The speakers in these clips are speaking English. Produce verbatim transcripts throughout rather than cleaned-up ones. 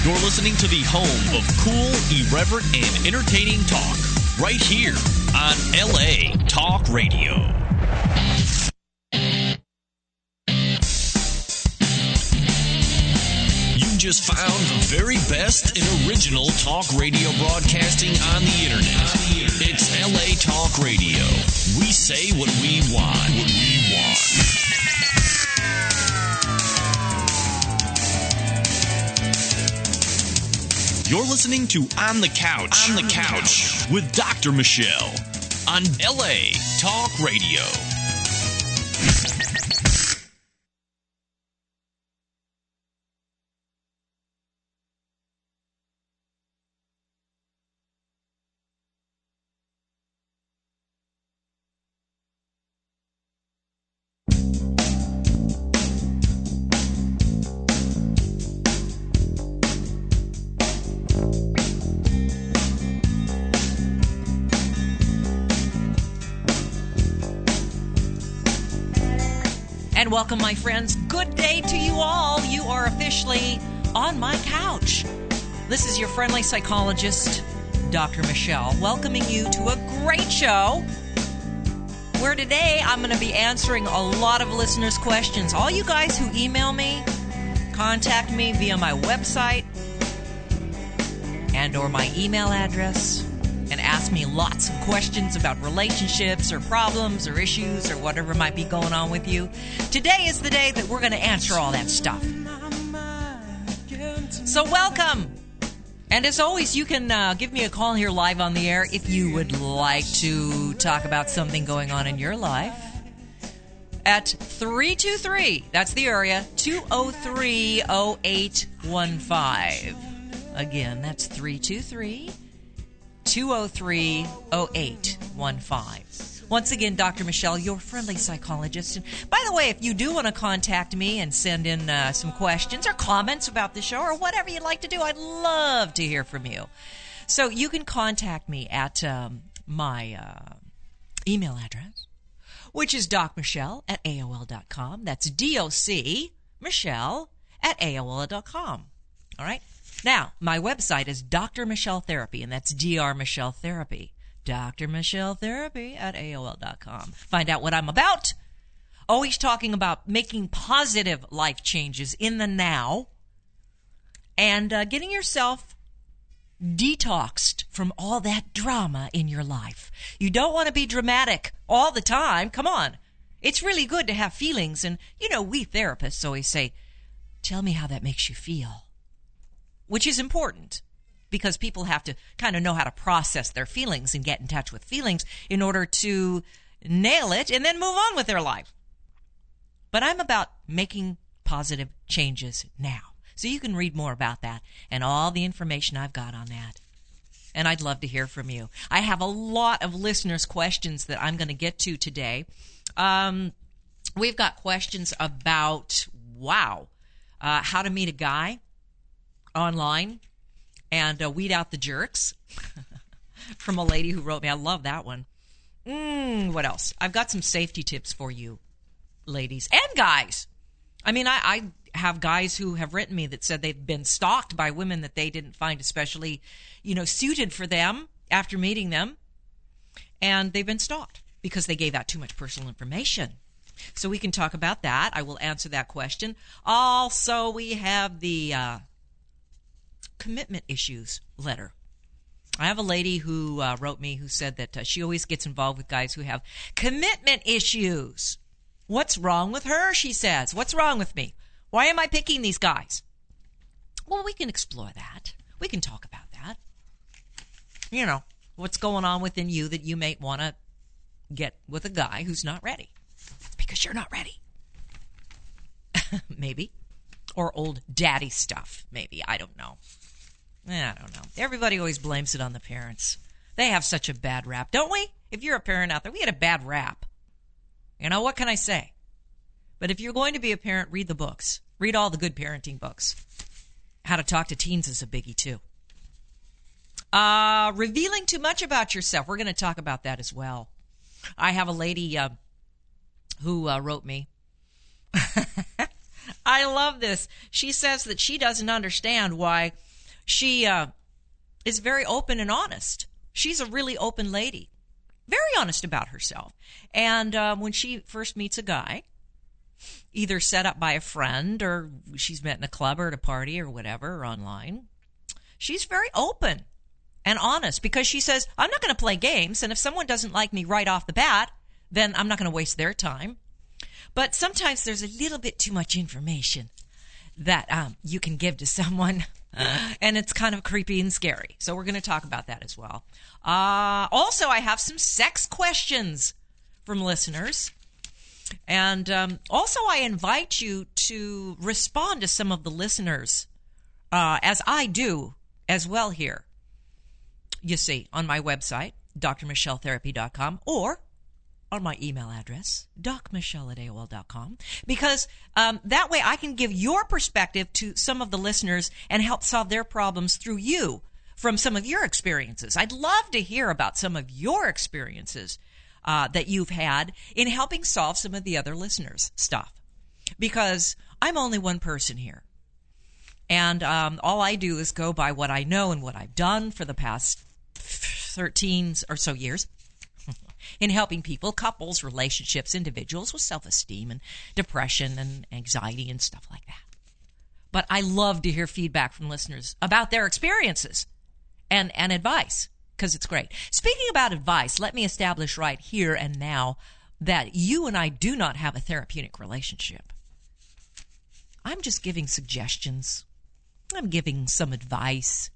You're listening to the home of cool, irreverent, and entertaining talk right here on L A Talk Radio. You just found the very best and original talk radio broadcasting on the internet. It's L A Talk Radio. We say what we want. What we want. You're listening to On the Couch, On the Couch with Doctor Michelle on L A Talk Radio. And welcome, my friends. Good day to you all. You are officially on my couch. This is your friendly psychologist, Doctor Michelle, welcoming you to a great show where today I'm going to be answering a lot of listeners' questions. All you guys who email me, contact me via my website and or my email address, and ask me lots of questions about relationships or problems or issues or whatever might be going on with you. Today is the day that we're going to answer all that stuff. So welcome. And as always, you can uh, give me a call here live on the air if you would like to talk about something going on in your life. At three two three, that's the area, two oh three, oh eight one five. Again, that's three two three, two oh three, oh eight one five. Once again, Doctor Michelle, your friendly psychologist. And by the way, if you do want to contact me and send in uh, some questions or comments about the show or whatever you'd like to do, I'd love to hear from you. So you can contact me at um, my uh, email address, which is docmichelle at A O L dot com. That's D O C Michelle at A O L dot com. All right? Now, my website is Doctor Michelle Therapy, and that's D R Michelle Therapy. Doctor Michelle Therapy at A O L dot com. Find out what I'm about. Always talking about making positive life changes in the now and uh, getting yourself detoxed from all that drama in your life. You don't want to be dramatic all the time. Come on. It's really good to have feelings. And, you know, we therapists always say, tell me how that makes you feel. Which is important because people have to kind of know how to process their feelings and get in touch with feelings in order to nail it and then move on with their life. But I'm about making positive changes now. So you can read more about that and all the information I've got on that. And I'd love to hear from you. I have a lot of listeners' questions that I'm going to get to today. Um, we've got questions about, wow, uh, how to meet a guy online and uh, weed out the jerks from a lady who wrote me. I love that one. Mm, what else? I've got some safety tips for you, ladies and guys. I mean, I, I have guys who have written me that said they've been stalked by women that they didn't find especially, you know, suited for them after meeting them. And they've been stalked because they gave out too much personal information. So we can talk about that. I will answer that question. Also, we have the uh, commitment issues letter. I have a lady who uh, wrote me who said that uh, she always gets involved with guys who have commitment issues. What's wrong with her, she says. What's wrong with me? Why am I picking these guys? Well, we can explore that. We can talk about that. You know, what's going on within you that you may want to get with a guy who's not ready. That's because you're not ready. Maybe. Or old daddy stuff, maybe. I don't know. I don't know. Everybody always blames it on the parents. They have such a bad rap, don't we? If you're a parent out there, we get a bad rap. You know, what can I say? But if you're going to be a parent, read the books. Read all the good parenting books. How to Talk to Teens is a biggie, too. Uh, revealing too much about yourself. We're going to talk about that as well. I have a lady uh, who uh, wrote me. I love this. She says that she doesn't understand why She uh, is very open and honest. She's a really open lady, very honest about herself. And uh, when she first meets a guy, either set up by a friend or she's met in a club or at a party or whatever, or online, she's very open and honest because she says, I'm not going to play games, and if someone doesn't like me right off the bat, then I'm not going to waste their time. But sometimes there's a little bit too much information that um, you can give to someone, and it's kind of creepy and scary. So we're going to talk about that as well. Uh, also, I have some sex questions from listeners. And um, also, I invite you to respond to some of the listeners, uh, as I do as well here, you see, on my website, d r michelle therapy dot com, or on my email address, d r michelle at a o l dot com, because um, that way I can give your perspective to some of the listeners and help solve their problems through you from some of your experiences. I'd love to hear about some of your experiences Uh, that you've had in helping solve some of the other listeners' stuff. Because I'm only one person here. And um, all I do is go by what I know and what I've done for the past thirteen or so years in helping people, couples, relationships, individuals with self-esteem and depression and anxiety and stuff like that. But I love to hear feedback from listeners about their experiences and, and advice, because it's great. Speaking about advice, let me establish right here and now that you and I do not have a therapeutic relationship. I'm just giving suggestions. I'm giving some advice.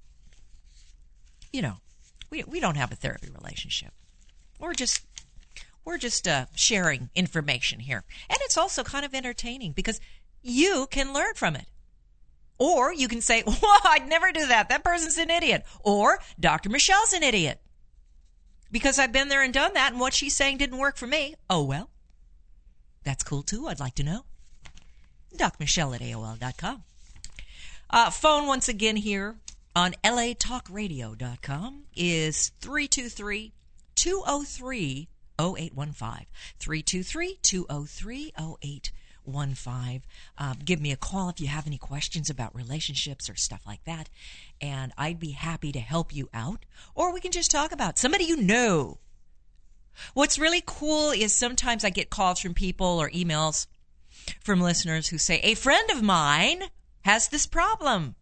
You know, we we don't have a therapy relationship. We're just we're just uh, sharing information here, and it's also kind of entertaining because you can learn from it. Or you can say, well, I'd never do that. That person's an idiot. Or Doctor Michelle's an idiot. Because I've been there and done that, and what she's saying didn't work for me. Oh, well. That's cool, too. I'd like to know. d r michelle at a o l dot com. Uh, phone once again here on L A talk radio dot com is three two three, two oh three, oh eight one five. three two three, two oh three, oh eight one five. Um, give me a call if you have any questions about relationships or stuff like that, and I'd be happy to help you out. Or we can just talk about somebody you know. What's really cool is sometimes I get calls from people or emails from listeners who say, a friend of mine has this problem.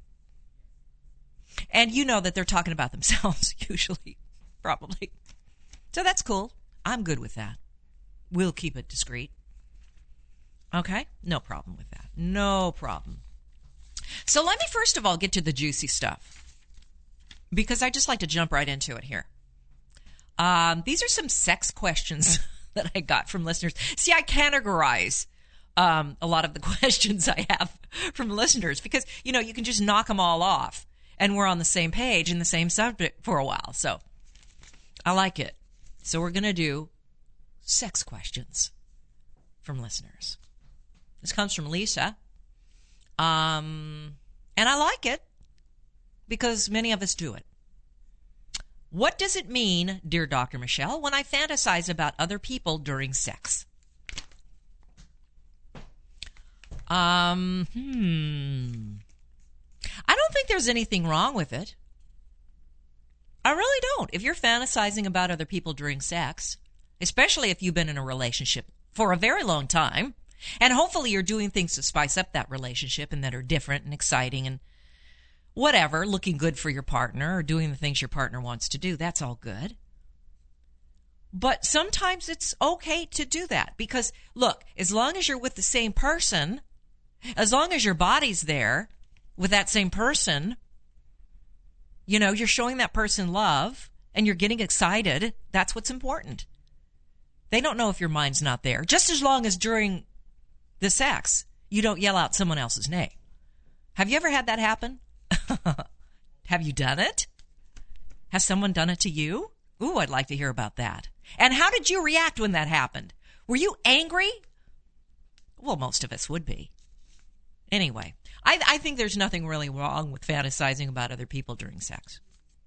And you know that they're talking about themselves, usually, probably. So that's cool. I'm good with that. We'll keep it discreet. Okay? No problem with that. No problem. So let me first of all get to the juicy stuff, because I just like to jump right into it here. Um, these are some sex questions that I got from listeners. See, I categorize um, a lot of the questions I have from listeners because, you know, you can just knock them all off, and we're on the same page and the same subject for a while. So I like it. So we're going to do sex questions from listeners. This comes from Lisa, um, and I like it because many of us do it. What does it mean, dear Doctor Michelle, when I fantasize about other people during sex? Um, hmm. I don't think there's anything wrong with it. I really don't. If you're fantasizing about other people during sex, especially if you've been in a relationship for a very long time, and hopefully you're doing things to spice up that relationship and that are different and exciting and whatever, looking good for your partner or doing the things your partner wants to do, that's all good. But sometimes it's okay to do that because, look, as long as you're with the same person, as long as your body's there with that same person, you know, you're showing that person love and you're getting excited. That's what's important. They don't know if your mind's not there, just as long as during the sex, you don't yell out someone else's name. Have you ever had that happen? Have you done it? Has someone done it to you? Ooh, I'd like to hear about that. And how did you react when that happened? Were you angry? Well, most of us would be. Anyway, I, I think there's nothing really wrong with fantasizing about other people during sex.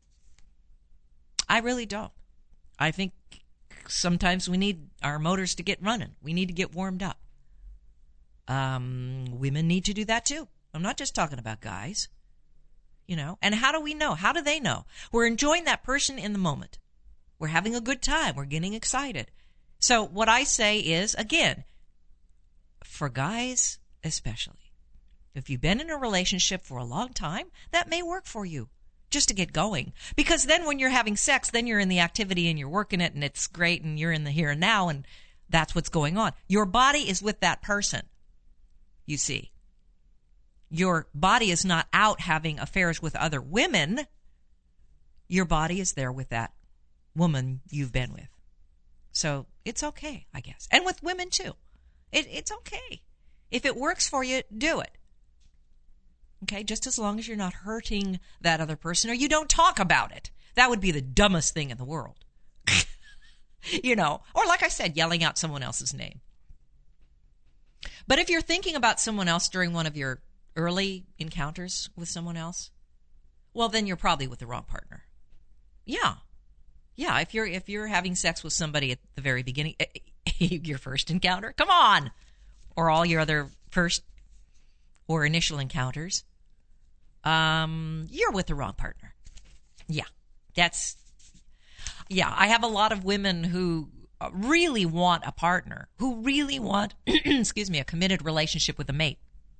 I really don't. I think sometimes we need our motors to get running. We need to get warmed up. Um, women need to do that too. I'm not just talking about guys. You know, and how do we know? How do they know? We're enjoying that person in the moment. We're having a good time. We're getting excited. So what I say is, again, for guys especially, if you've been in a relationship for a long time, that may work for you just to get going. Because then when you're having sex, then you're in the activity and you're working it and it's great and you're in the here and now and that's what's going on. Your body is with that person, you see. Your body is not out having affairs with other women. Your body is there with that woman you've been with. So it's okay, I guess. And with women, too. It, it's okay. If it works for you, do it. Okay? Just as long as you're not hurting that other person or you don't talk about it. That would be the dumbest thing in the world. You know, or like I said, yelling out someone else's name. But if you're thinking about someone else during one of your early encounters with someone else, well, then you're probably with the wrong partner. Yeah. Yeah, if you're if you're having sex with somebody at the very beginning, your first encounter, come on, or all your other first or initial encounters, um, you're with the wrong partner. Yeah, that's, yeah, I have a lot of women who really want a partner, who really want, excuse me, a committed relationship with a mate.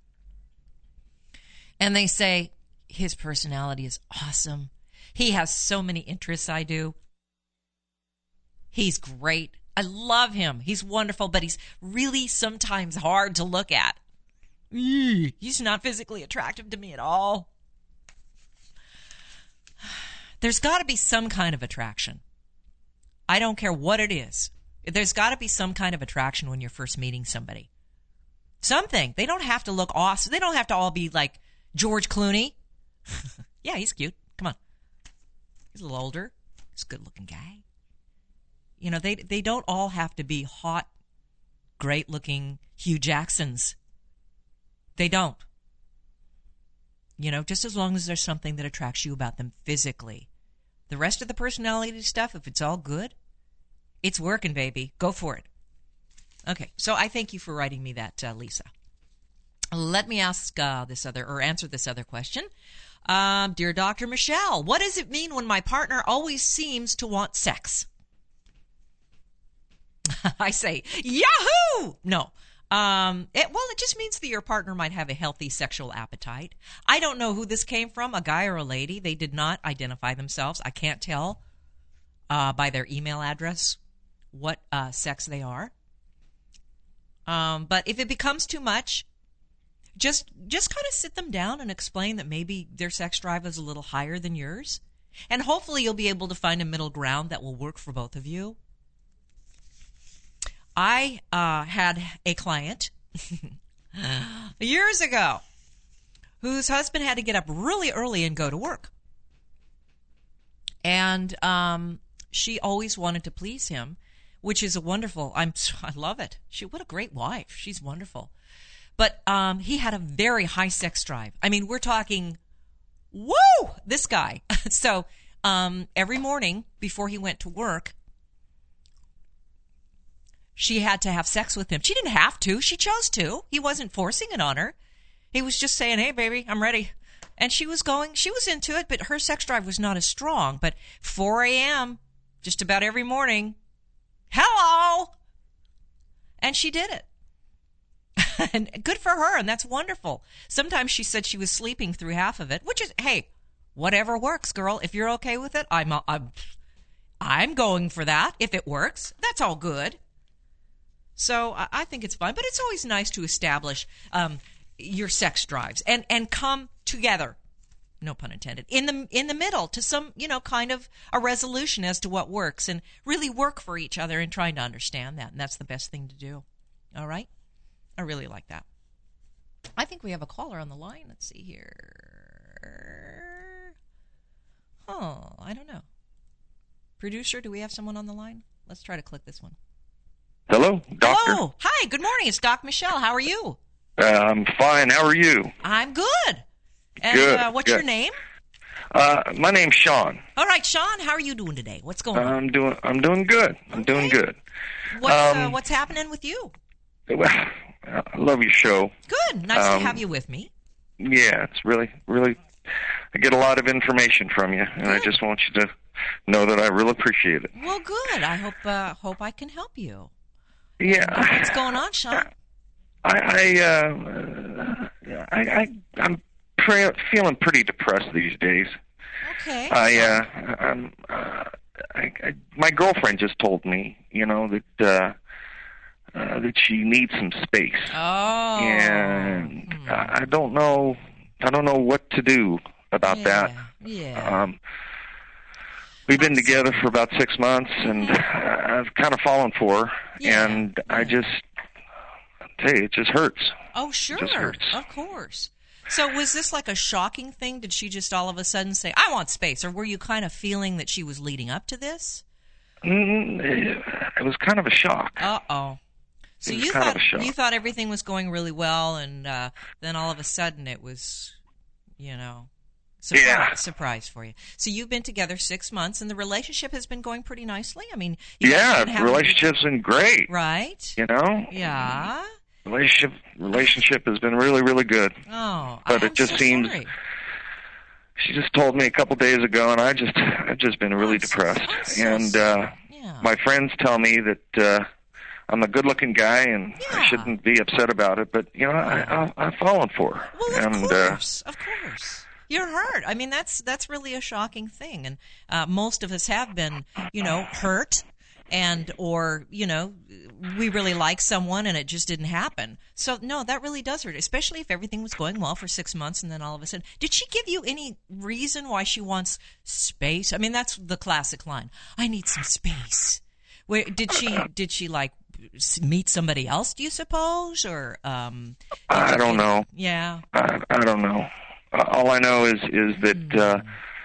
And they say, his personality is awesome. He has so many interests I do. He's great. I love him. He's wonderful, but he's really sometimes hard to look at. He's not physically attractive to me at all. There's got to be some kind of attraction. I don't care what it is. There's got to be some kind of attraction when you're first meeting somebody. Something. They don't have to look awesome. They don't have to all be like George Clooney. Yeah, he's cute. Come on. He's a little older. He's a good-looking guy. You know, they they don't all have to be hot, great-looking Hugh Jacksons. They don't. You know, just as long as there's something that attracts you about them physically. The rest of the personality stuff, if it's all good, it's working, baby. Go for it. Okay, so I thank you for writing me that, uh, Lisa. Let me ask uh, this other, or answer this other question. Um, dear Doctor Michelle, what does it mean when my partner always seems to want sex? I say, Yahoo! No. Um, it, well, it just means that your partner might have a healthy sexual appetite. I don't know who this came from, a guy or a lady. They did not identify themselves. I can't tell uh, by their email address what uh, sex they are. Um, but if it becomes too much, just just kind of sit them down and explain that maybe their sex drive is a little higher than yours. And hopefully you'll be able to find a middle ground that will work for both of you. I uh, had a client years ago whose husband had to get up really early and go to work. And um, she always wanted to please him, which is a wonderful, I'm, I love it. She, what a great wife. She's wonderful. But um, he had a very high sex drive. I mean, we're talking, woo, this guy. So um, every morning before he went to work, she had to have sex with him. She didn't have to. She chose to. He wasn't forcing it on her. He was just saying, hey, baby, I'm ready. And she was going, she was into it, but her sex drive was not as strong. But four a.m., just about every morning, hello! And she did it. And good for her, and that's wonderful. Sometimes she said she was sleeping through half of it, which is, hey, whatever works, girl. If you're okay with it, I'm, I'm, I'm going for that. If it works, that's all good. So I think it's fine, but it's always nice to establish um, your sex drives and, and come together, no pun intended, in the in the middle to some, you know, kind of a resolution as to what works and really work for each other and trying to understand that. And that's the best thing to do. All right? I really like that. I think we have a caller on the line. Let's see here. Oh, I don't know. Producer, do we have someone on the line? Let's try to click this one. Hello, Doctor. Hello. Hi, good morning. It's Doc Michelle. How are you? Uh, I'm fine. How are you? I'm good. And good, uh, what's good. your name? Uh, my name's Sean. All right, Sean, how are you doing today? What's going on? I'm doing I'm doing good. I'm okay. doing good. What's, um, uh, what's happening with you? Well, I love your show. Good. Nice um, to have you with me. Yeah, it's really, really I get a lot of information from you, and I just want you to know that I really appreciate it. Well, good. I hope uh, hope I can help you. Yeah. What's going on, Sean? I, I, uh, I, I I'm pre- feeling pretty depressed these days. Okay. I, uh, I'm, uh, I, I, my girlfriend just told me, you know, that uh, uh, that she needs some space. Oh. And hmm. I, I don't know. I don't know what to do about yeah. that. Yeah. Um, we've been together for about six months, and I've kind of fallen for her. Yeah. And yeah. I just, hey, it just hurts. Oh, sure. It just hurts. Of course. So was this like a shocking thing? Did she just all of a sudden say, I want space? Or were you kind of feeling that she was leading up to this? Mm, it was kind of a shock. Uh-oh. So It was you kind of thought a shock. you thought everything was going really well, and uh, then all of a sudden it was, you know, surprise, Yeah. surprise for you. So you've been together six months, and the relationship has been going pretty nicely. I mean, you guys Yeah, have been having- relationship's been great. right? You know? Yeah. Relationship relationship has been really, really good. Oh, But I'm it just so seems- sorry. She just told me a couple days ago, and I just, I've just been really I'm so- depressed. I'm so and sorry. uh, Yeah. my friends tell me that uh, I'm a good-looking guy, and Yeah. I shouldn't be upset about it. But you know, I, I, I've fallen for her. Well, of and course, of course. You're hurt. I mean, that's that's really a shocking thing, and uh, most of us have been, you know, hurt, and or you know, we really like someone and it just didn't happen. So no, that really does hurt, especially if everything was going well for six months and then all of a sudden. Did she give you any reason why she wants space? I mean, that's the classic line. I need some space. Where did she did she like s- meet somebody else? Do you suppose, or um? did I you don't get- know. Yeah. I, I don't know. Uh, all I know is is that uh,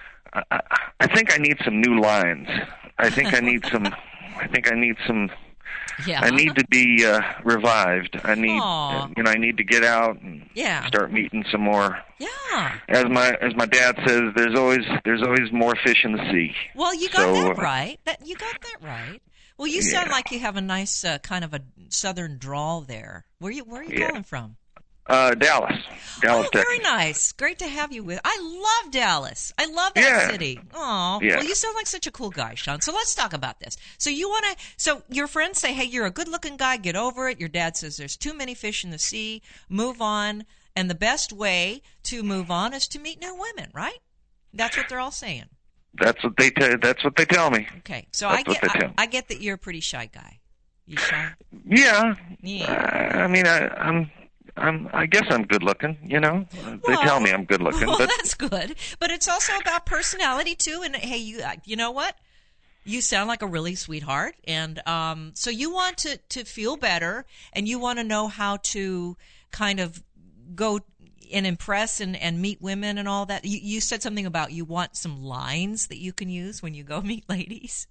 I, I think I need some new lines. I think I need some. I think I need some. Yeah. I need to be uh, revived. I need, Aw. uh, you know, I need to get out and Yeah. start meeting some more. Yeah. As my as my dad says, there's always there's always more fish in the sea. Well, you got So, that uh, right. That you got that right. Well, you sound Yeah. like you have a nice uh, kind of a southern drawl there. Where you where are you Yeah. calling from? Uh, Dallas, Dallas, Oh, very Texas. nice. Great to have you with. I love Dallas. I love that Yeah. city. Oh, Yeah. well, you sound like such a cool guy, Sean. So let's talk about this. So you want to? So your friends say, "Hey, you're a good-looking guy. Get over it." Your dad says, "There's too many fish in the sea. Move on." And the best way to move on is to meet new women, right? That's what they're all saying. That's what they t- that's what they tell me. Okay, so That's I what get they I, tell. I get that you're a pretty shy guy. You shy? Yeah. Yeah. Uh, I mean, I, I'm. I'm, I guess I'm good looking, you know. They Well, tell me I'm good looking, Well, but that's good. But it's also about personality too. And hey, you uh, you know what? You sound like a really sweetheart, and um, so you want to to feel better, and you want to know how to kind of go and impress and, and meet women and all that. You, you said something about you want some lines that you can use when you go meet ladies.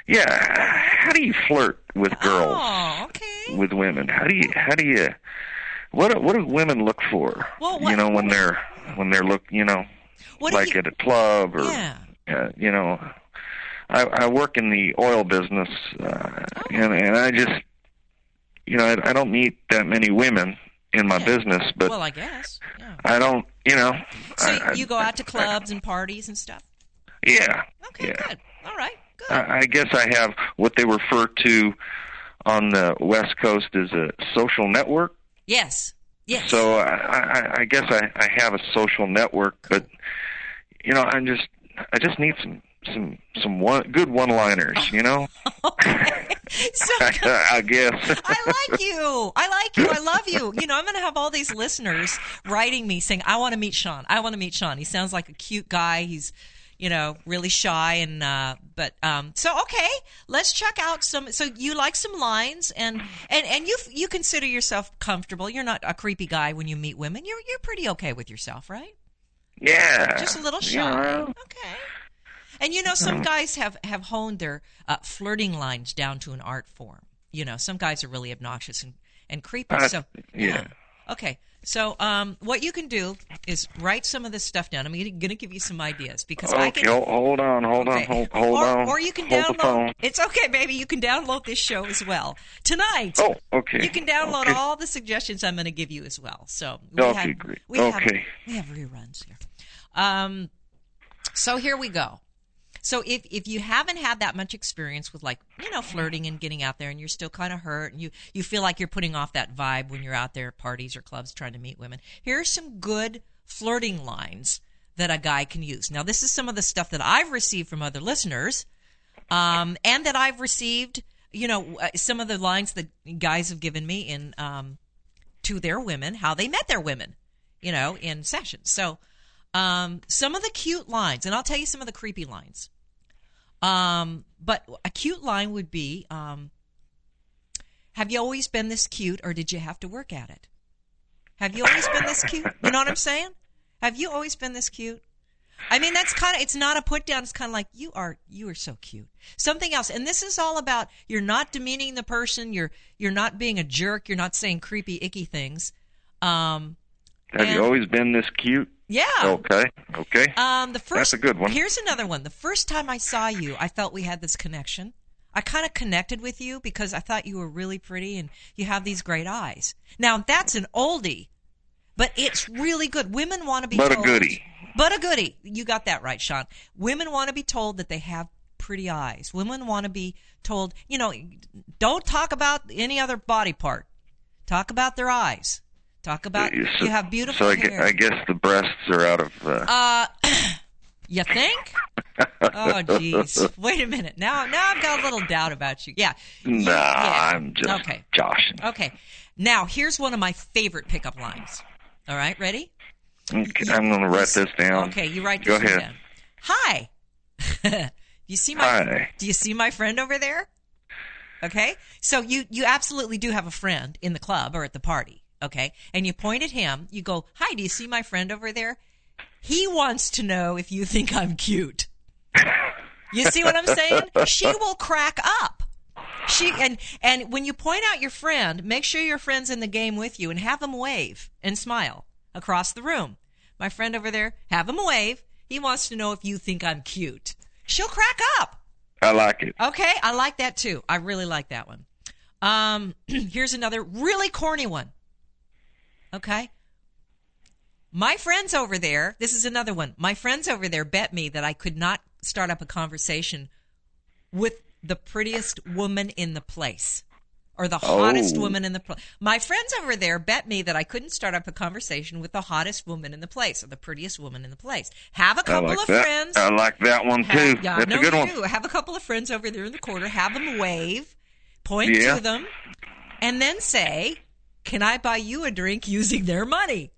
yeah. How do you flirt with girls? Oh, okay. With women? How do you? How do you? What do- what do women look for? Well, what- you know, when they're when they're look, you know, What do like you- at a club or Yeah. uh, you know, I, I work in the oil business, uh, Oh. and and I just, you know, I, I don't meet that many women in my Yeah. business, but Well, I guess. Yeah. I don't, you know. So I, I, you go out to I- clubs and parties and stuff? yeah. Okay, yeah. good. All right, good. I, I guess I have what they refer to on the West Coast as a social network. yes. Yes. So I, I, I guess I, I have a social network, but you know, I'm just I just need some some some one good one-liners, you know. Okay. So I, I guess. I like you. I like you. I love you. You know, I'm going to have all these listeners writing me saying, I want to meet Sean. I want to meet Sean. He sounds like a cute guy. He's, you know, really shy. And, uh, but, um, so, okay, let's check out some, so you like some lines and, and, and you, you consider yourself comfortable. You're not a creepy guy when you meet women. You're, you're pretty okay with yourself, right? Yeah. Just a little shy. Yeah. Okay. And you know, some guys have, have honed their uh, flirting lines down to an art form. You know, some guys are really obnoxious and, and creepy. Uh, so yeah. Okay. So um, what you can do is write some of this stuff down. I'm going to give you some ideas because I Okay, can. hold, hold on, hold Okay. on, hold, hold or, on. Or you can hold the download. phone. It's okay, baby. You can download this show as well tonight. Oh, okay. You can download okay. all the suggestions I'm going to to give you as well. So we Okay, have, great. We have, Okay. we have reruns here. Um, So here we go. So if, if you haven't had that much experience with, like, you know, flirting and getting out there, and you're still kind of hurt, and you, you feel like you're putting off that vibe when you're out there at parties or clubs trying to meet women, here's some good flirting lines that a guy can use. Now, this is some of the stuff that I've received from other listeners, um, and that I've received, you know, some of the lines that guys have given me in um, to their women, how they met their women, you know, in sessions. So um, some of the cute lines, and I'll tell you some of the creepy lines. Um, but a cute line would be, um, have you always been this cute, or did you have to work at it? Have you always been this cute? You know what I'm saying? Have you always been this cute? I mean, that's kind of, it's not a put down. It's kind of like, you are, you are so cute. Something else. And this is all about, you're not demeaning the person. You're, you're not being a jerk. You're not saying creepy, icky things. Um, Have and, you always been this cute? Yeah. Okay. Okay. Um, the first, That's a good one. Here's another one. The first time I saw you, I felt we had this connection. I kind of connected with you because I thought you were really pretty and you have these great eyes. Now, that's an oldie, but it's really good. Women want to be But told. a goodie. But a goodie. You got that right, Sean. Women want to be told that they have pretty eyes. Women want to be told, you know, don't talk about any other body part. Talk about their eyes. Talk about, So, you have beautiful so I, hair. gu- I guess the breasts are out of... Uh... Uh, you think? Oh, jeez. Wait a minute. Now, now I've got a little doubt about you. Yeah. You, Nah, yeah. I'm just okay. joshing. Okay. Now, here's one of my favorite pickup lines. All right, ready? Okay, You- I'm going to write this down. Okay, you write Go this one ahead. down. Hi. do you see my Hi. Do you see my friend over there? Okay? So you you absolutely do have a friend in the club or at the party, okay? And you point at him, you go, "Hi, do you see my friend over there? He wants to know if you think I'm cute." You see what I'm saying? She will crack up. She and and when you point out your friend, make sure your friend's in the game with you and have him wave and smile across the room. My friend over there, have him wave. He wants to know if you think I'm cute. She'll crack up. I like it. Okay, I like that too. I really like that one. Um, here's another really corny one. Okay. My friends over there, this is another one. My friends over there bet me that I could not start up a conversation with the prettiest woman in the place or the hottest Oh. woman in the place. My friends over there bet me that I couldn't start up a conversation with the hottest woman in the place or the prettiest woman in the place. Have a I couple like of that. friends. I like that one too. Have, yeah, That's no, a good you one. do. Have a couple of friends over there in the corner. Have them wave, point Yeah. to them, and then say, "Can I buy you a drink using their money?"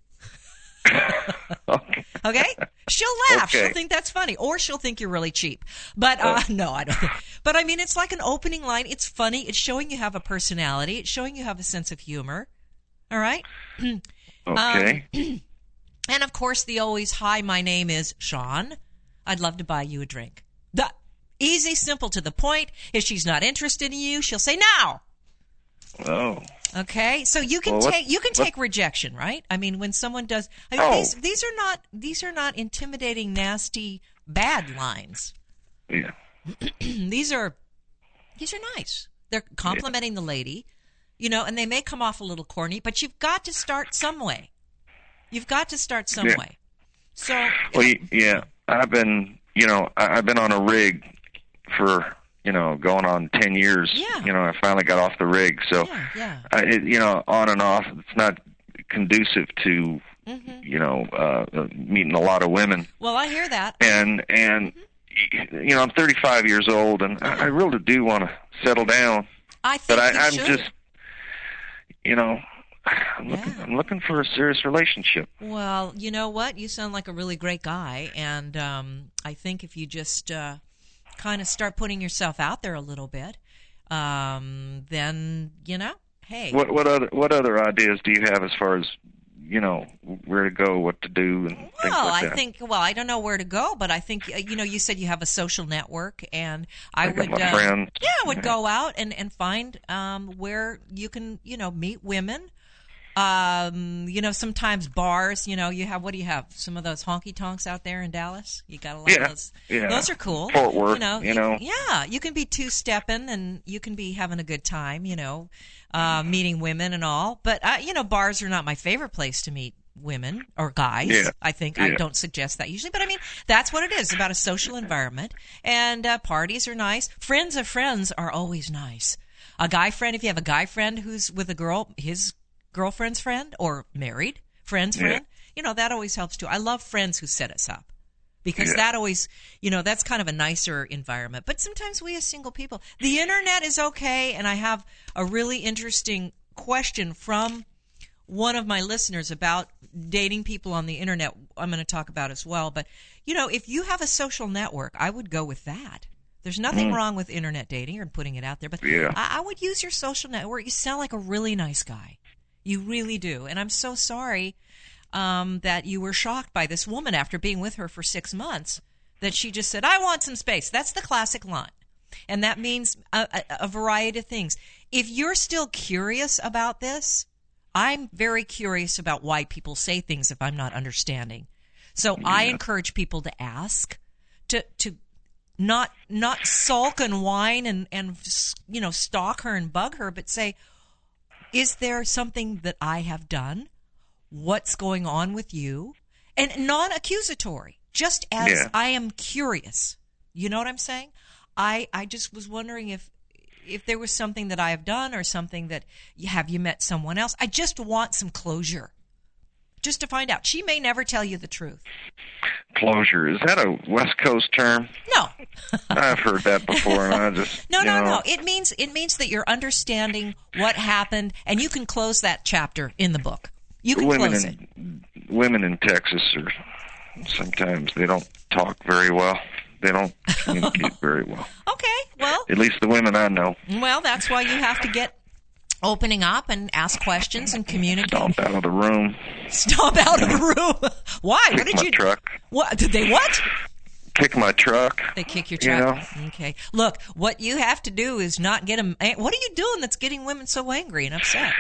Okay. Okay? She'll laugh. Okay. She'll think that's funny. Or she'll think you're really cheap. But, uh, no, I don't think. But, I mean, it's like an opening line. It's funny. It's showing you have a personality. It's showing you have a sense of humor. All right? Okay. Um, and, of course, the always, "Hi, my name is Sean. I'd love to buy you a drink." The easy, simple, to the point. If she's not interested in you, she'll say, "No." Oh. Okay, so you can Well, what- take you can what- take rejection, right? I mean, when someone does, I mean, Oh. these these are not these are not intimidating, nasty, bad lines. Yeah. These are these are nice. They're complimenting the lady, you know, and they may come off a little corny, but you've got to start some way. You've got to start some Yeah. way. So, Well, y- yeah. I've been, you know, I- I've been on a rig for, you know, going on ten years. Yeah. You know, I finally got off the rig, so yeah, yeah. I, it, you know, on and off, it's not conducive to, Mm-hmm. you know, uh, uh, meeting a lot of women. Well, I hear that. And and Mm-hmm. y- you know, I'm thirty-five years old, and I, I really do want to settle down. I think But I, you I'm should. just, you know, I'm looking, Yeah. I'm looking for a serious relationship. Well, you know what? You sound like a really great guy, and um, I think if you just uh, kind of start putting yourself out there a little bit, um, then you know, hey, What what other what other ideas do you have as far as, you know, where to go, what to do, and things well, like I that? think, well, I don't know where to go, but I think, uh, you know, you said you have a social network, and I, I got would, my uh, friends. yeah, I would go out and, and find um, where you can, you know, meet women. Um, you know, sometimes bars, you know, you have, what do you have? Some of those honky tonks out there in Dallas? You got a lot Yeah, of those. yeah. Those are cool. Fort Worth, you know, you know. Yeah, you can be two-stepping and you can be having a good time, you know, uh, meeting women and all. But, uh, you know, bars are not my favorite place to meet women or guys. Yeah. I think yeah. I don't suggest that usually, but I mean, that's what it is, about a social environment. And uh, parties are nice. Friends of friends are always nice. A guy friend, if you have a guy friend who's with a girl, his girlfriend's friend, or married friend's yeah. friend, you know, that always helps too. I love friends who set us up. Because yeah. that always, you know, that's kind of a nicer environment. But sometimes we as single people, the internet is okay. And I have a really interesting question from one of my listeners about dating people on the internet. I'm going to talk about as well. But, you know, if you have a social network, I would go with that. There's nothing mm. wrong with internet dating or putting it out there. But yeah. I, I would use your social network. You sound like a really nice guy. You really do. And I'm so sorry Um, that you were shocked by this woman after being with her for six months, that she just said, I want some space. That's the classic line. And that means a, a, a variety of things. If you're still curious about this, I'm very curious about why people say things if I'm not understanding. So yeah. I encourage people to ask, to to not not sulk and whine and, and you know, stalk her and bug her, but say, is there something that I have done? What's going on with you? And non-accusatory, just as yeah. I am curious. You know what I'm saying? I, I just was wondering if if there was something that I have done or something that, have you met someone else? I just want some closure, just to find out. She may never tell you the truth. Closure, is that a West Coast term? No. I've heard that before, and I just no, no, know. no. It means it means that you're understanding what happened, and you can close that chapter in the book. You can women close in, it. Women in Texas are sometimes they don't talk very well. They don't communicate very well. Okay, well. At least the women I know. Well, that's why you have to get opening up and ask questions and communicate. Stomp out of the room. Stomp out of the room. Why? Kick what did my you? Truck. What did they? What? Kick my truck. They kick your truck. You know? Okay. Look, what you have to do is not get them. What are you doing that's getting women so angry and upset?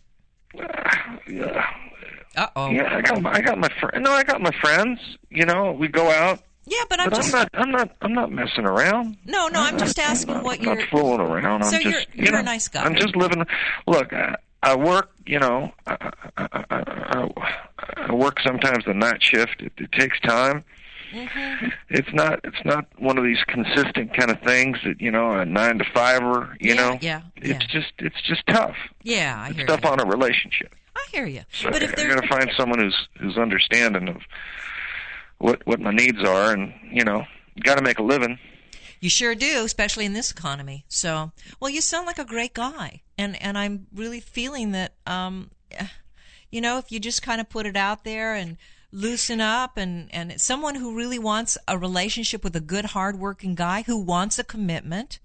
Uh, yeah. Uh oh. Yeah, I got my, I got my friend. No, I got my friends. You know, we go out. Yeah, but I'm but just. I'm not. I'm not. I'm not messing around. No, no, I'm, I'm just not, asking I'm not, what I'm you're. not fooling around. So I'm you're just, you're you know, a nice guy. I'm just living. Look, I, I work. You know, I, I, I, I work sometimes the night shift. It, it takes time. Mm-hmm. It's not. It's not one of these consistent kind of things that, you know, a nine to fiver. You yeah, know. Yeah. It's yeah. just. It's just tough. Yeah, I it's hear tough you. on a relationship. I hear you. So but if I there's got to find someone who's who's understanding of what what my needs are, and you know, got to make a living. You sure do, especially in this economy. So, well, you sound like a great guy, and and I'm really feeling that, um, you know, if you just kind of put it out there and loosen up, and and someone who really wants a relationship with a good, hardworking guy who wants a commitment,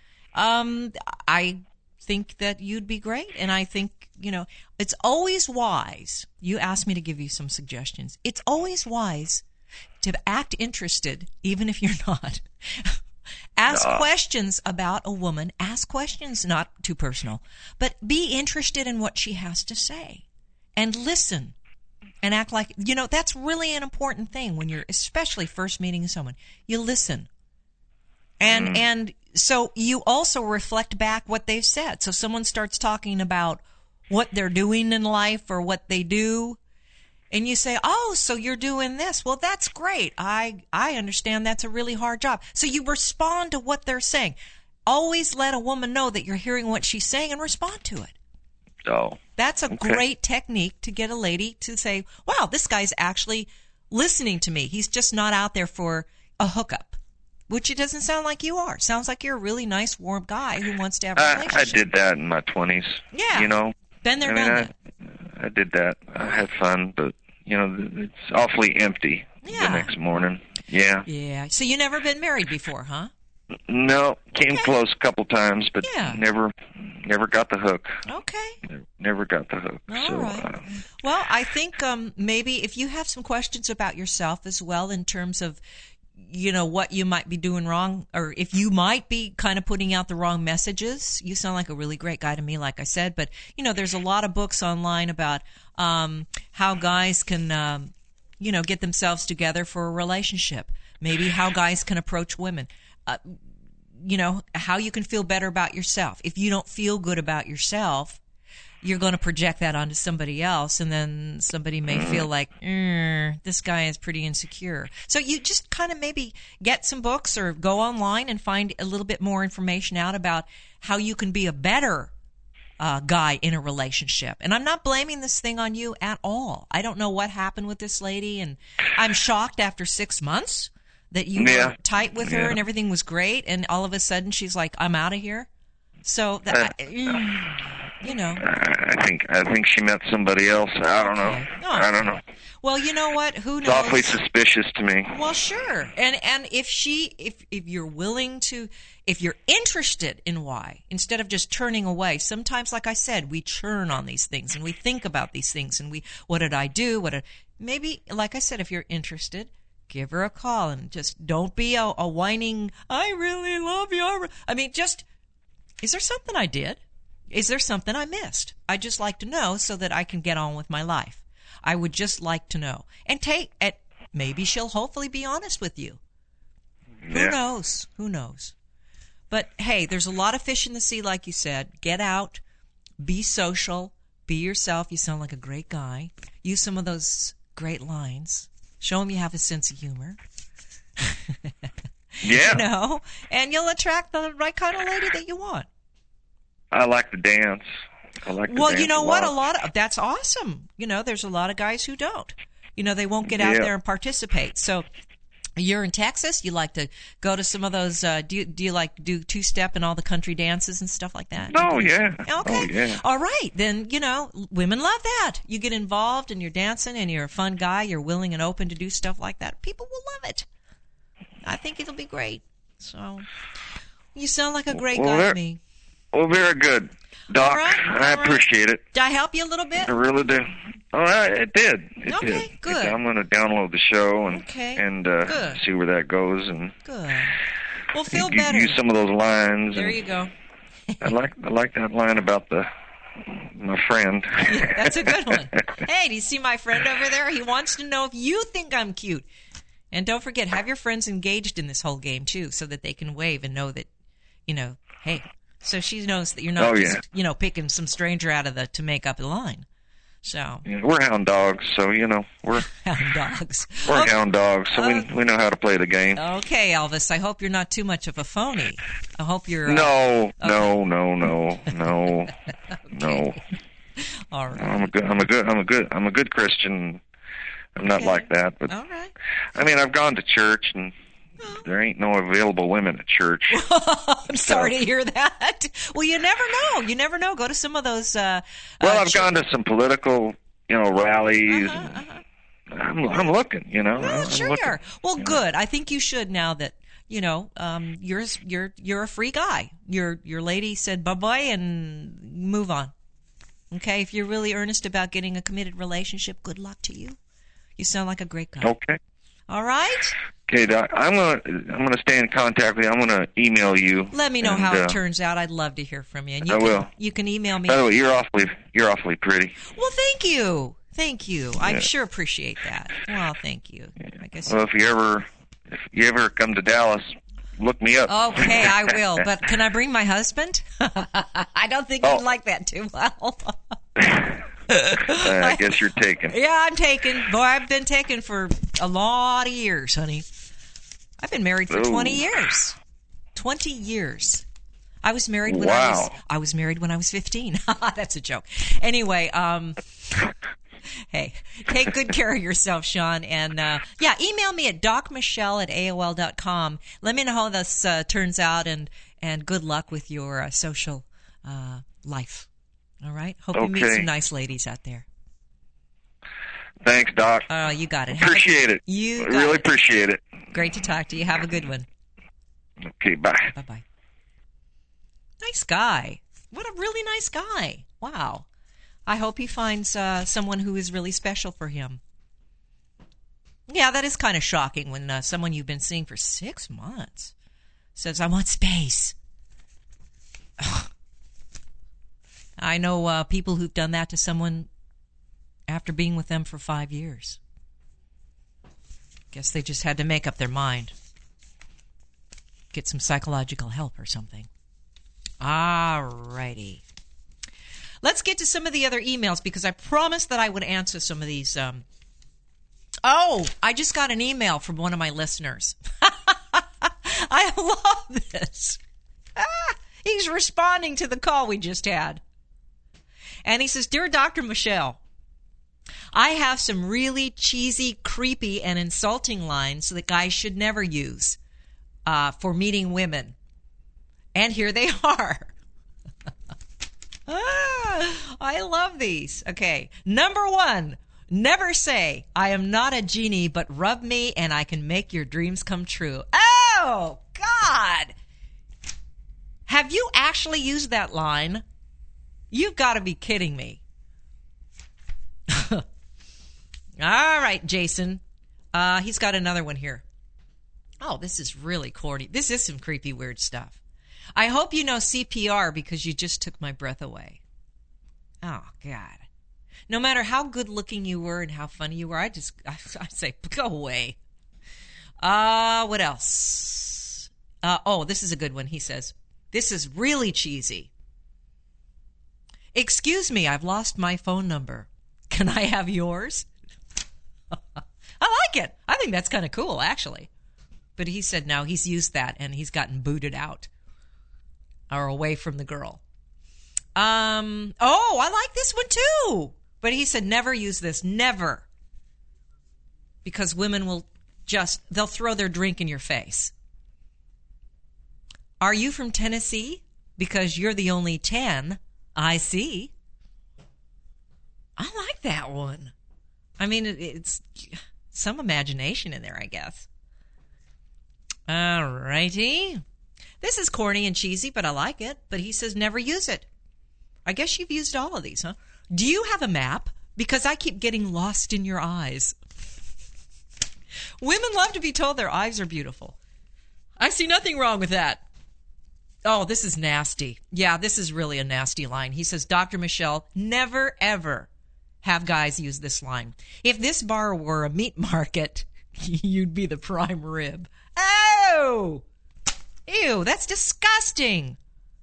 um, I think that you'd be great, and I think. You know, it's always wise. You asked me to give you some suggestions. It's always wise to act interested, even if you're not. Ask no. questions about a woman. Ask questions, not too personal, but be interested in what she has to say and listen and act like, you know, that's really an important thing when you're especially first meeting someone. You listen. And, mm. and so you also reflect back what they've said. So someone starts talking about what they're doing in life or what they do, and you say, oh, so you're doing this. Well, that's great. I I understand that's a really hard job. So you respond to what they're saying. Always let a woman know that you're hearing what she's saying and respond to it. Oh. That's a okay. great technique to get a lady to say, wow, this guy's actually listening to me. He's just not out there for a hookup, which it doesn't sound like you are. Sounds like you're a really nice, warm guy who wants to have a I, relationship. I did that in my twenties. Yeah. You know? Been there, I mean, done I, that. I did that. I had fun, but, you know, it's awfully empty yeah. the next morning. Yeah. Yeah. So you never been married before, huh? No, came okay. close a couple times, but yeah. never never got the hook. Okay. Never, never got the hook. All so, right. Uh, well, I think um, maybe if you have some questions about yourself as well in terms of, you know, what you might be doing wrong, or if you might be kind of putting out the wrong messages. You sound like a really great guy to me, like I said. But, you know, there's a lot of books online about um, how guys can, um, you know, get themselves together for a relationship. Maybe how guys can approach women. Uh, you know, how you can feel better about yourself. If you don't feel good about yourself, you're going to project that onto somebody else, and then somebody may feel like, mm, this guy is pretty insecure. So you just kind of maybe get some books or go online and find a little bit more information out about how you can be a better uh, guy in a relationship. And I'm not blaming this thing on you at all. I don't know what happened with this lady, and I'm shocked after six months that you yeah. were tight with her yeah. and everything was great, and all of a sudden she's like, I'm out of here. So that, uh, you know, I think I think she met somebody else. I don't okay. know. Oh, I don't know. Well, you know what? Who knows? It's awfully suspicious to me. Well, sure. And and if she, if if you're willing to, if you're interested in why, instead of just turning away. Sometimes, like I said, we churn on these things and we think about these things and we, what did I do? What did, maybe, like I said, if you're interested, give her a call and just don't be a, a whining, I really love you. I mean, just, is there something I did? Is there something I missed? I'd just like to know so that I can get on with my life. I would just like to know. And take it. Maybe she'll hopefully be honest with you. Yeah. Who knows? Who knows? But, hey, there's a lot of fish in the sea, like you said. Get out. Be social. Be yourself. You sound like a great guy. Use some of those great lines. Show them you have a sense of humor. Yeah. You know? And you'll attract the right kind of lady that you want. I like to dance. I like to well, dance you know a what? lot. A lot of that's awesome. You know, there's a lot of guys who don't. You know, they won't get out Yeah. there and participate. So, you're in Texas. You like to go to some of those. Uh, do you, do you like do two step and all the country dances and stuff like that? Oh yeah. Okay. Oh yeah. All right. Then you know, women love that. You get involved and you're dancing and you're a fun guy. You're willing and open to do stuff like that. People will love it. I think it'll be great. So, you sound like a great Well, guy there- to me. Well, very good, Doc. All right, I all right. appreciate it. Did I help you a little bit? I really do. Oh, I, it did. It Okay, did. good. I'm going to download the show and Okay, and uh, good. see where that goes and Good. Well, feel you, better. use some of those lines. There and you go. I like I like that line about the my friend. Yeah, that's a good one. Hey, do you see my friend over there? He wants to know if you think I'm cute. And don't forget, have your friends engaged in this whole game, too, so that they can wave and know that, you know, hey. So she knows that you're not Oh, just, yeah. you know, picking some stranger out of the, to make up the line. So. Yeah, we're hound dogs, so, you know, we're Hound dogs. we're Okay. hound dogs, so Uh, we we know how to play the game. Okay, Elvis, I hope you're not too much of a phony. I hope you're... Uh, No, no, no, no, no, no. All right. I'm a good, I'm a good, I'm a good, I'm a good Christian. I'm not Okay. like that, but All right. I mean, I've gone to church, and there ain't no available women at church. I'm sorry to hear that. Well, you never know. You never know. Go to some of those... Uh, Well, uh, I've ch- gone to some political, you know, rallies. Uh-huh, and uh-huh. I'm, I'm looking, you know. Well, I'm sure looking, you are. Well, you know. good. I think you should now that you know um, you're you're you're a free guy. Your your lady said bye bye and move on. Okay, if you're really earnest about getting a committed relationship, good luck to you. You sound like a great guy. Okay. All right. Okay, Doc. I'm gonna I'm gonna stay in contact with you. I'm gonna email you. Let me know and, how uh, it turns out. I'd love to hear from you. And you I can, will. You can email me. By the way, you're awfully you're awfully pretty. Well, thank you. Thank you. I Yeah. sure appreciate that. Well, thank you. I guess. Well, if you ever if you ever come to Dallas, look me up. Okay, I will. But can I bring my husband? I don't think Oh. he'd like that too well. I guess you're taken. Yeah, I'm taken. Boy, I've been taken for a lot of years, honey. I've been married for Ooh. twenty years. twenty years. I was married when I Wow. was I was married when I was fifteen. That's a joke. Anyway, um hey, take good care of yourself, Sean. And, uh, yeah, email me at doc michelle at A O L dot com. Let me know how this uh, turns out, and, and good luck with your uh, social uh, life. All right? Hope you meet Okay. some nice ladies out there. Thanks, Doc. Oh, you got it. Have a- Appreciate it. You I got really it. appreciate it. Great to talk to you. Have a good one. Okay, bye. Bye-bye. Nice guy. What a really nice guy. Wow. I hope he finds uh, someone who is really special for him. Yeah, that is kind of shocking when uh, someone you've been seeing for six months says, I want space. I know uh, people who've done that to someone after being with them for five years. Guess they just had to make up their mind. Get some psychological help or something. All righty. Let's get to some of the other emails because I promised that I would answer some of these. Um... Oh, I just got an email from one of my listeners. I love this. Ah, he's responding to the call we just had. And he says, Dear Doctor Michelle, I have some really cheesy, creepy, and insulting lines that guys should never use uh, for meeting women. And here they are. ah, I love these. Okay, number one, never say, I am not a genie, but rub me and I can make your dreams come true. Oh, God. Have you actually used that line? You've got to be kidding me. All right, Jason. Uh, he's got another one here. Oh, this is really corny. This is some creepy, weird stuff. I hope you know C P R because you just took my breath away. Oh, God. No matter how good looking you were and how funny you were, I just, I, I say, go away. Uh, what else? Uh, oh, this is a good one. He says, this is really cheesy. Excuse me, I've lost my phone number. Can I have yours? I like it. I think that's kind of cool, actually. But he said no, he's used that, and he's gotten booted out or away from the girl. Um. Oh, I like this one, too. But he said never use this, never. Because women will just, they'll throw their drink in your face. Are you from Tennessee? Because you're the only ten I see. I like that one. I mean, it, it's some imagination in there, I guess. All righty. This is corny and cheesy, but I like it. But he says never use it. I guess you've used all of these, huh? Do you have a map? Because I keep getting lost in your eyes. Women love to be told their eyes are beautiful. I see nothing wrong with that. Oh, this is nasty. Yeah, this is really a nasty line. He says, Doctor Michelle, never, ever have guys use this line. If this bar were a meat market, you'd be the prime rib. Oh! Ew, that's disgusting.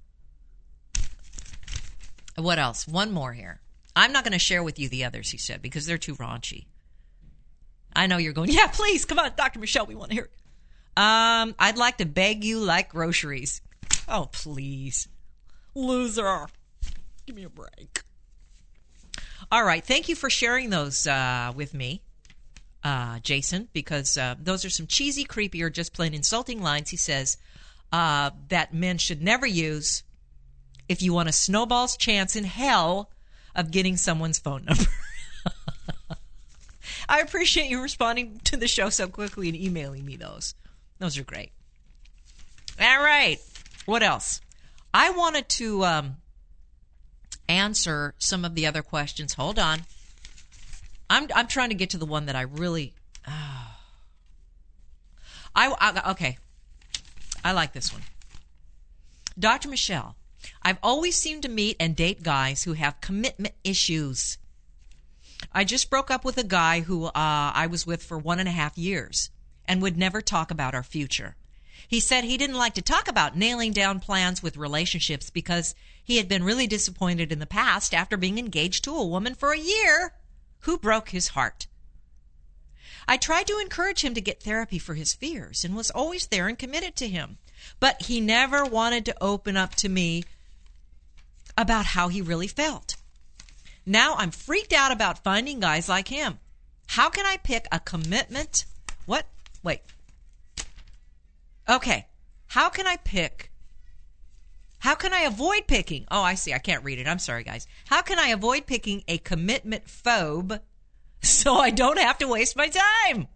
What else? One more here. I'm not going to share with you the others, he said, because they're too raunchy. I know you're going, yeah, please, come on, Doctor Michelle, we want to hear it. Um, I'd like to beg you like groceries. Oh, please. Loser. Give me a break. All right. Thank you for sharing those uh, with me, uh, Jason, because uh, those are some cheesy, creepy, or just plain insulting lines, he says, uh, that men should never use if you want a snowball's chance in hell of getting someone's phone number. I appreciate you responding to the show so quickly and emailing me those. Those are great. All right. What else? I wanted to um, answer some of the other questions. Hold on. I'm I'm trying to get to the one that I really. Oh. I, I okay. I like this one. Doctor Michelle, I've always seemed to meet and date guys who have commitment issues. I just broke up with a guy who uh, I was with for one and a half years and would never talk about our future. He said he didn't like to talk about nailing down plans with relationships because he had been really disappointed in the past after being engaged to a woman for a year who broke his heart. I tried to encourage him to get therapy for his fears and was always there and committed to him. But he never wanted to open up to me about how he really felt. Now I'm freaked out about finding guys like him. How can I pick a commitment? What? Wait. Okay. How can I pick? How can I avoid picking? Oh, I see. I can't read it. I'm sorry, guys. How can I avoid picking a commitment phobe so I don't have to waste my time?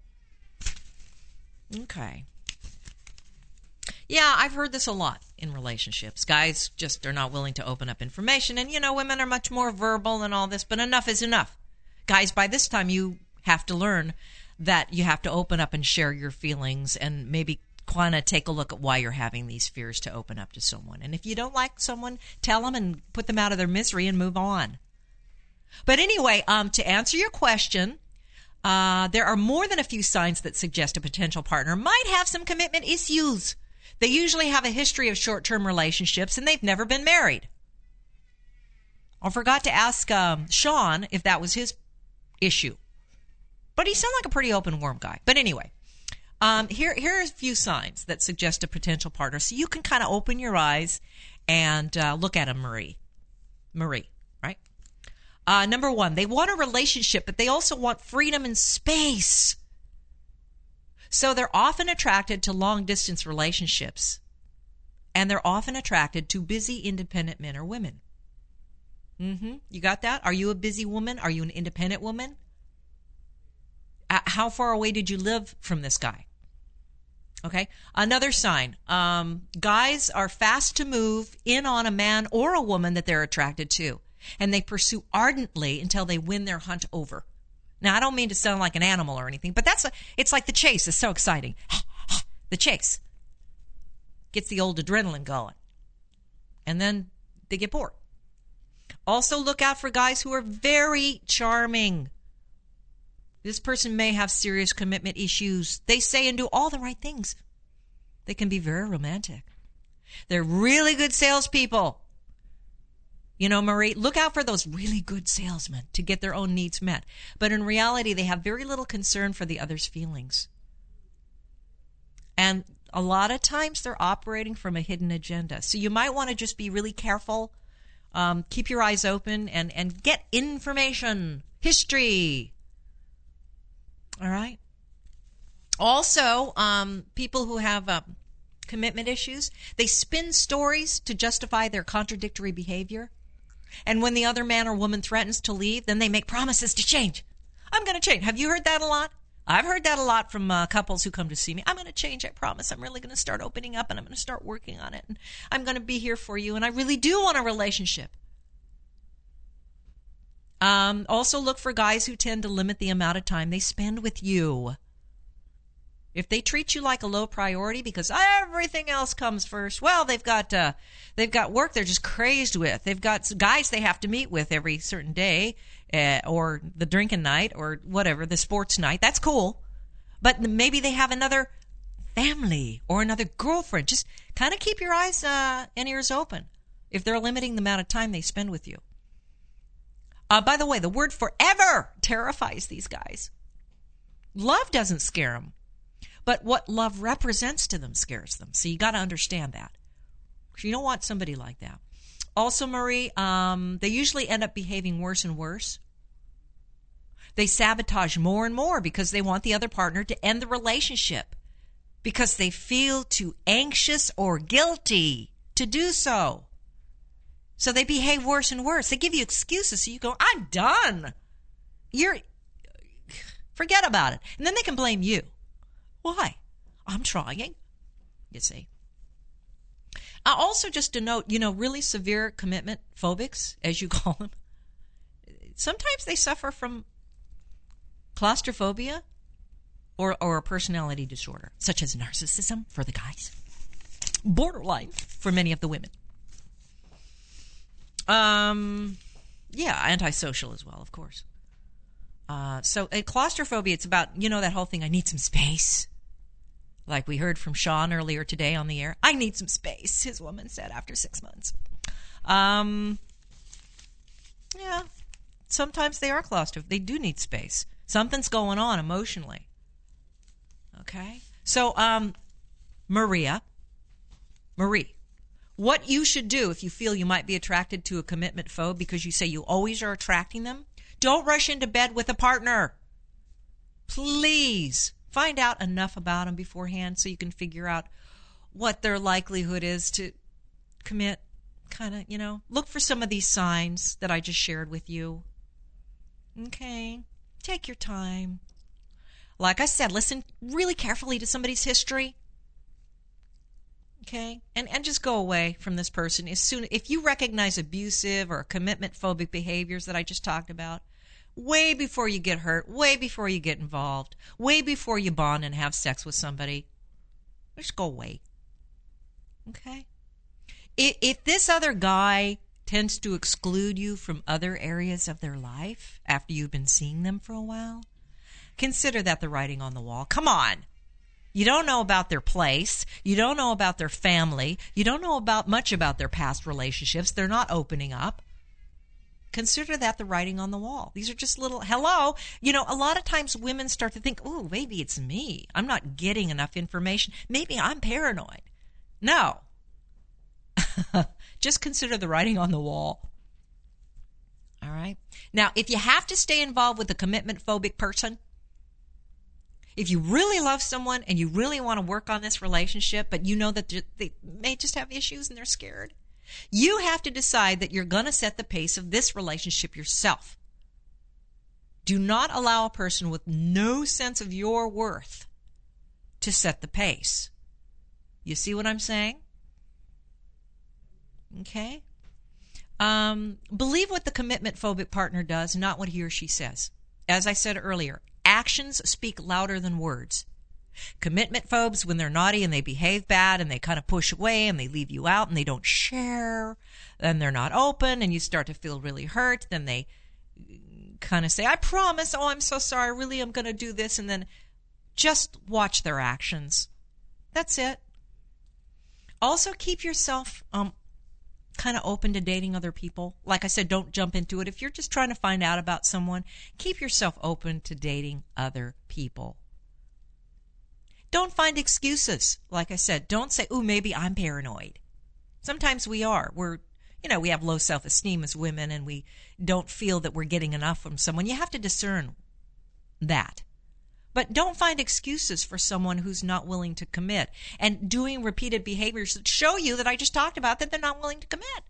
Okay. Yeah, I've heard this a lot in relationships. Guys just are not willing to open up information. And, you know, women are much more verbal and all this, but enough is enough. Guys, by this time, you have to learn that you have to open up and share your feelings and maybe kind of take a look at why you're having these fears to open up to someone. And if you don't like someone, tell them and put them out of their misery and move on. But anyway, um, to answer your question, uh, there are more than a few signs that suggest a potential partner might have some commitment issues. They usually have a history of short-term relationships and they've never been married. I forgot to ask um, Sean if that was his issue. But he sounded like a pretty open, warm guy. But anyway, um, here, here are a few signs that suggest a potential partner. So you can kind of open your eyes and uh, look at him, Marie. Marie, right? Uh, number one, they want a relationship, but they also want freedom and space. So they're often attracted to long-distance relationships. And they're often attracted to busy, independent men or women. Mm-hmm. You got that? Are you a busy woman? Are you an independent woman? Uh, how far away did you live from this guy? Okay. Another sign. Um, guys are fast to move in on a man or a woman that they're attracted to. And they pursue ardently until they win their hunt over. Now, I don't mean to sound like an animal or anything, but that's a, it's like the chase is so exciting. The chase gets the old adrenaline going. And then they get bored. Also, look out for guys who are very charming. This person may have serious commitment issues. They say and do all the right things. They can be very romantic. They're really good salespeople. You know, Marie, look out for those really good salesmen to get their own needs met. But in reality, they have very little concern for the other's feelings. And a lot of times they're operating from a hidden agenda. So you might want to just be really careful. Um, keep your eyes open and, and get information, history. All right. Also, um, people who have uh, commitment issues, they spin stories to justify their contradictory behavior. And when the other man or woman threatens to leave, then they make promises to change. I'm going to change. Have you heard that a lot? I've heard that a lot from uh, couples who come to see me. I'm going to change, I promise. I'm really going to start opening up, and I'm going to start working on it. And I'm going to be here for you, and I really do want a relationship. Um, also look for guys who tend to limit the amount of time they spend with you. If they treat you like a low priority because everything else comes first, well, they've got uh, they've got work they're just crazed with. They've got guys they have to meet with every certain day, uh, or the drinking night, or whatever, the sports night. That's cool. But maybe they have another family or another girlfriend. Just kind of keep your eyes uh, and ears open if they're limiting the amount of time they spend with you. Uh, by the way, the word forever terrifies these guys. Love doesn't scare them. But what love represents to them scares them. So you got to understand that. You don't want somebody like that. Also, Marie, um, they usually end up behaving worse and worse. They sabotage more and more because they want the other partner to end the relationship because they feel too anxious or guilty to do so. So they behave worse and worse. They give you excuses so you go, I'm done. You're, forget about it. And then they can blame you. Why? I'm trying, you see. Uh, also, just to note, you know, really severe commitment phobics, as you call them, sometimes they suffer from claustrophobia or, or a personality disorder, such as narcissism for the guys, borderline for many of the women. Um, yeah, antisocial as well, of course. Uh, so a claustrophobia, it's about, you know, that whole thing, I need some space. Like we heard from Sean earlier today on the air. I need some space, his woman said after six months. Um, yeah, sometimes they are claustrophobic. They do need space. Something's going on emotionally. Okay? So, um, Maria, Marie, what you should do if you feel you might be attracted to a commitment phobe because you say you always are attracting them, don't rush into bed with a partner. Please find out enough about them beforehand so you can figure out what their likelihood is to commit. Kind of, you know, look for some of these signs that I just shared with you. Okay, take your time. Like I said, listen really carefully to somebody's history. Okay, and and just go away from this person as soon if you recognize abusive or commitment phobic behaviors that I just talked about. Way before you get hurt, way before you get involved, way before you bond and have sex with somebody, just go away. Okay? If, if this other guy tends to exclude you from other areas of their life after you've been seeing them for a while, consider that the writing on the wall. Come on. You don't know about their place. You don't know about their family. You don't know about much about their past relationships. They're not opening up. consider that the writing on the wall. These are just little, hello. You know, a lot of times women start to think, oh, maybe it's me. I'm not getting enough information. Maybe I'm paranoid. No. Just consider the writing on the wall. All right. Now, if you have to stay involved with a commitment phobic person, if you really love someone and you really want to work on this relationship, but you know that they may just have issues and they're scared, you have to decide that you're going to set the pace of this relationship yourself. Do not allow a person with no sense of your worth to set the pace. You see what I'm saying? Okay. Um, believe what the commitment phobic partner does, not what he or she says. As I said earlier, actions speak louder than words. Commitment phobes, when they're naughty and they behave bad and they kind of push away and they leave you out and they don't share, and they're not open and you start to feel really hurt, then they kind of say, I promise, oh, I'm so sorry, I really am going to do this, and then just watch their actions. That's it. Also, keep yourself um, kind of open to dating other people. Like I said, don't jump into it. If you're just trying to find out about someone, keep yourself open to dating other people. Don't find excuses. Like I said, don't say, oh, maybe I'm paranoid. Sometimes we are. We're, you know, we have low self-esteem as women and we don't feel that we're getting enough from someone. You have to discern that. But don't find excuses for someone who's not willing to commit and doing repeated behaviors that show you that I just talked about that they're not willing to commit.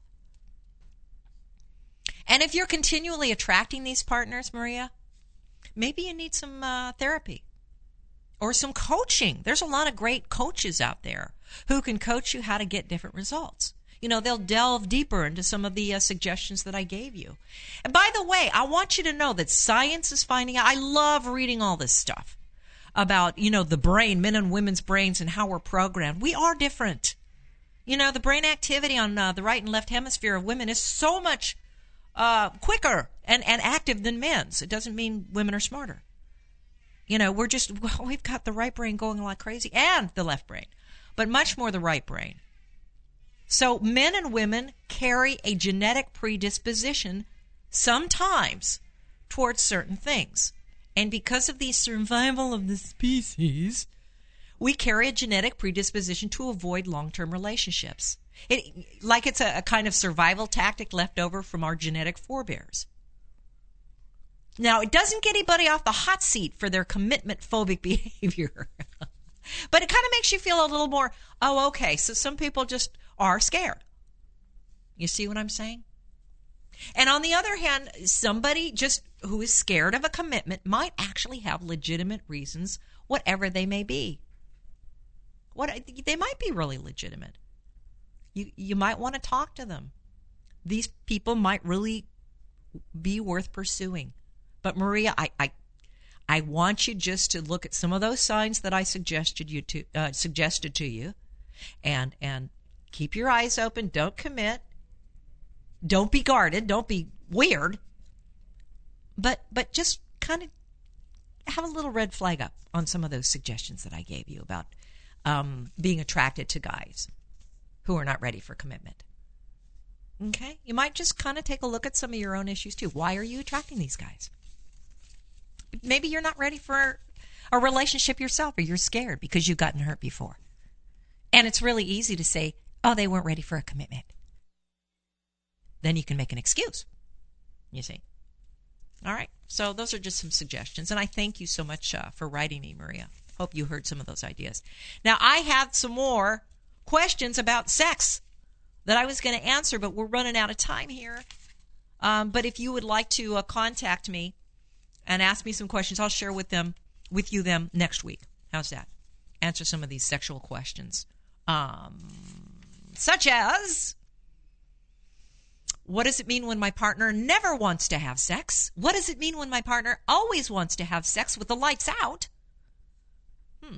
And if you're continually attracting these partners, Maria, maybe you need some uh, therapy or some coaching. There's a lot of great coaches out there who can coach you how to get different results. You know, they'll delve deeper into some of the uh, suggestions that I gave you. And by the way, I want you to know that science is finding out. I love reading all this stuff about, you know, the brain, men and women's brains and how we're programmed. We are different. You know, the brain activity on uh, the right and left hemisphere of women is so much uh, quicker and, and active than men's. It doesn't mean women are smarter. You know, we're just, well, we've got the right brain going like crazy and the left brain, but much more the right brain. So men and women carry a genetic predisposition sometimes towards certain things. And because of the survival of the species, we carry a genetic predisposition to avoid long-term relationships. It, like it's a, a kind of survival tactic left over from our genetic forebears. Now, it doesn't get anybody off the hot seat for their commitment-phobic behavior. But it kind of makes you feel a little more, oh, okay, so some people just are scared. You see what I'm saying? And on the other hand, somebody just who is scared of a commitment might actually have legitimate reasons, whatever they may be. What they might be really legitimate. You you might want to talk to them. These people might really be worth pursuing. But Maria, I, I I want you just to look at some of those signs that I suggested you to uh, suggested to you, and and keep your eyes open. Don't commit. Don't be guarded. Don't be weird. But but just kind of have a little red flag up on some of those suggestions that I gave you about um, being attracted to guys who are not ready for commitment. Okay? You might just kind of take a look at some of your own issues too. Why are you attracting these guys? Maybe you're not ready for a relationship yourself, or you're scared because you've gotten hurt before. And it's really easy to say, oh, they weren't ready for a commitment. Then you can make an excuse, you see. All right, so those are just some suggestions. And I thank you so much uh, for writing me, Maria. Hope you heard some of those ideas. Now, I have some more questions about sex that I was going to answer, but we're running out of time here. Um, but if you would like to uh, contact me and ask me some questions, I'll share with them, with you them next week. How's that? Answer some of these sexual questions. Um, such as, what does it mean when my partner never wants to have sex? What does it mean when my partner always wants to have sex with the lights out? Hmm.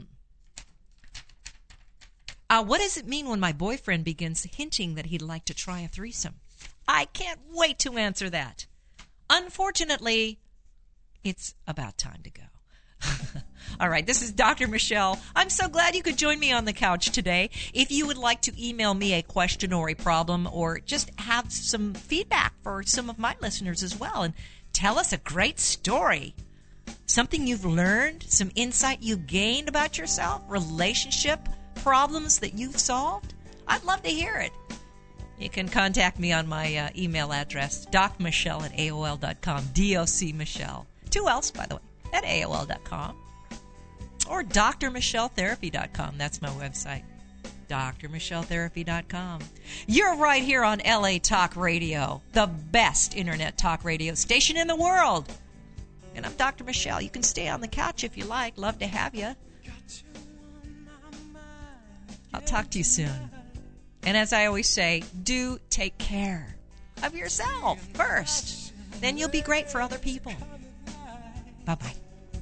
Uh, what does it mean when my boyfriend begins hinting that he'd like to try a threesome? I can't wait to answer that. Unfortunately, it's about time to go. All right, this is Doctor Michelle. I'm so glad you could join me on the couch today. If you would like to email me a question or a problem or just have some feedback for some of my listeners as well and tell us a great story, something you've learned, some insight you gained about yourself, relationship problems that you've solved, I'd love to hear it. You can contact me on my uh, email address, docmichelle at A O L dot com, D O C Michelle. Two L's, by the way, at A O L dot com. Or D R michelle therapy dot com. That's my website, D R michelle therapy dot com. You're right here on L A Talk Radio, the best internet talk radio station in the world. And I'm Doctor Michelle. You can stay on the couch if you like. Love to have you. I'll talk to you soon. And as I always say, do take care of yourself first. Then you'll be great for other people. Bye-bye.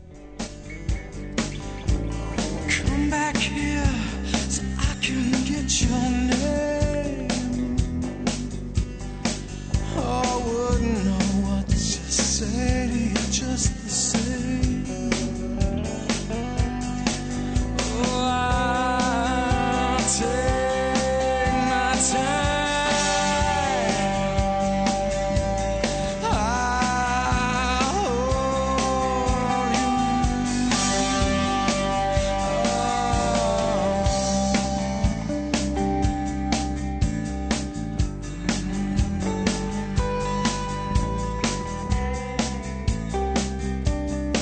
Come back here so I can get your name. Oh, I wouldn't know what to say to you.